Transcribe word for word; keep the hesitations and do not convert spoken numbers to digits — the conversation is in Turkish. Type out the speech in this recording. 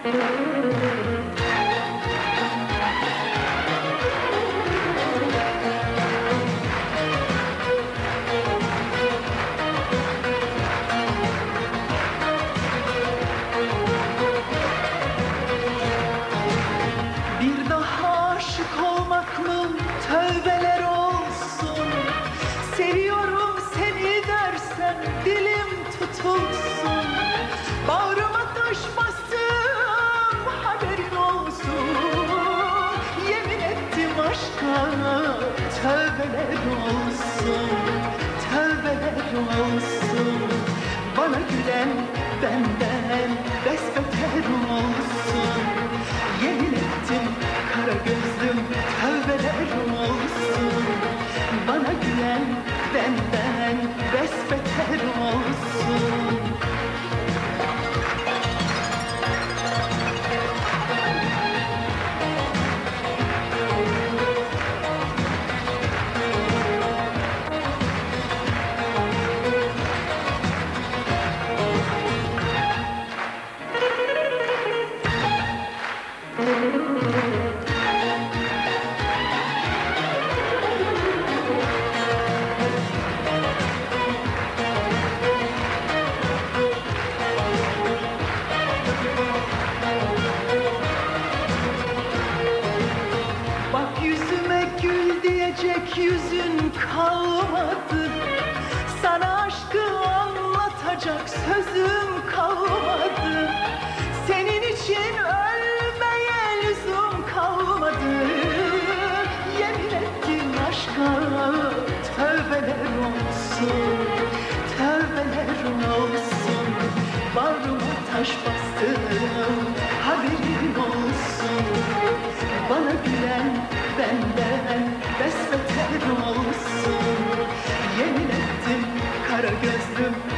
Bir daha aşık olmak mı? Tövbeler olsun. Seviyorum seni dersem dilim tutulsun. Bağrıma taş bastım, haberin olsun. Yemin ettim aşka, tövbeler olsun. Tövbeler olsun. Bana gülen benden besbeter olsun. Yemin ettim kara gözlüm, tövbeler olsun. Bana gülen benden besbeter olsun. Bak yüzüme gül diyecek yüzün kalmadı. Sana aşkı anlatacak sözüm kalmadı. Senin için ölmeye lüzum kalmadı. Yemin ettim aşka, tövbeler olsun. Tövbeler olsun. Bağrıma taş bastım, haberin olsun. Bana gülen benden besbeter olsun. Yemin ettim kara gözlüm,